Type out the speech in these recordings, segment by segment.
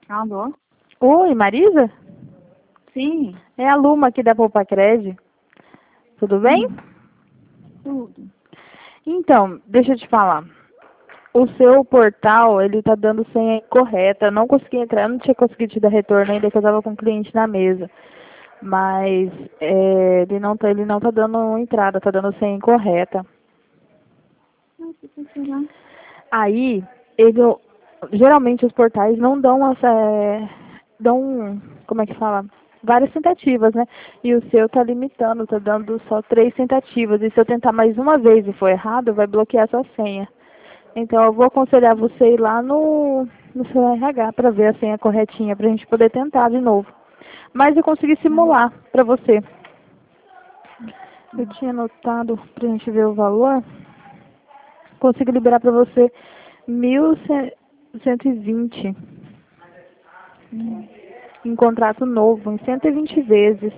Alô? Oi, Marisa? Sim. É a Luma aqui da Poupacred. Tudo bem? Tudo. Então, deixa eu te falar. O seu portal, ele tá dando senha incorreta. Eu não consegui entrar, eu não tinha conseguido te dar retorno ainda que eu tava com o cliente na mesa. Mas ele não tá dando entrada, tá dando senha incorreta. O que será? Aí, ele, geralmente os portais não dão dão, como é que fala? Várias tentativas, né? E o seu tá limitando, tá dando só 3 tentativas. E se eu tentar mais uma vez e for errado, vai bloquear sua senha. Então eu vou aconselhar você ir lá no seu RH para ver a senha corretinha, para a gente poder tentar de novo. Mas eu consegui simular para você. Eu tinha anotado para a gente ver o valor. Consigo liberar para você 1.120 em contrato novo, em 120 vezes.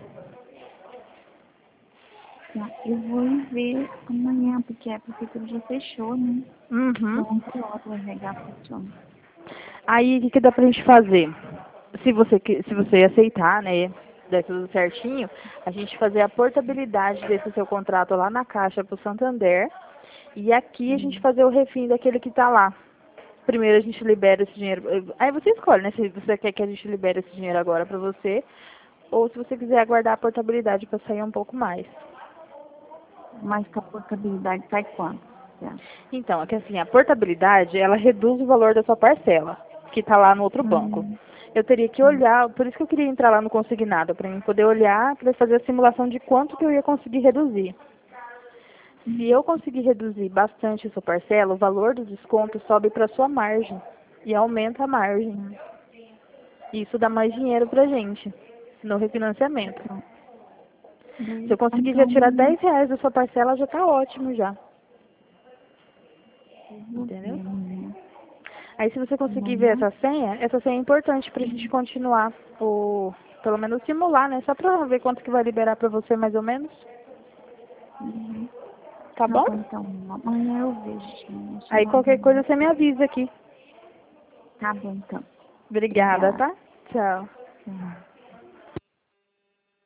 Tá, eu vou ir ver amanhã, porque a prefeitura já fechou, né? Uhum. Então, 11 horas o RH funciona. Aí, o que dá pra gente fazer? Se você aceitar, né, der tudo certinho, a gente fazer a portabilidade desse seu contrato lá na Caixa pro Santander e aqui a gente fazer o refim daquele que tá lá. Primeiro a gente libera esse dinheiro. Aí você escolhe, né, se você quer que a gente libere esse dinheiro agora pra você ou se você quiser aguardar a portabilidade para sair um pouco mais. Mas com a portabilidade sai quanto? Você acha? Então, é que assim, a portabilidade, ela reduz o valor da sua parcela, que está lá no outro banco. Eu teria que olhar, por isso que eu queria entrar lá no consignado, para mim poder olhar, para fazer a simulação de quanto que eu ia conseguir reduzir. Se eu conseguir reduzir bastante a sua parcela, o valor do desconto sobe para a sua margem e aumenta a margem. Isso dá mais dinheiro para a gente no refinanciamento. Se eu conseguir já tirar R$ 10 da sua parcela, já está ótimo já. Entendeu? Aí se você conseguir ver essa senha é importante pra gente continuar, pelo menos simular, né? Só pra ver quanto que vai liberar pra você mais ou menos. Tá bom? Então, amanhã eu vejo. Aí qualquer coisa você me avisa aqui. Tá bom, então. Obrigada, tá? Tchau. Tchau.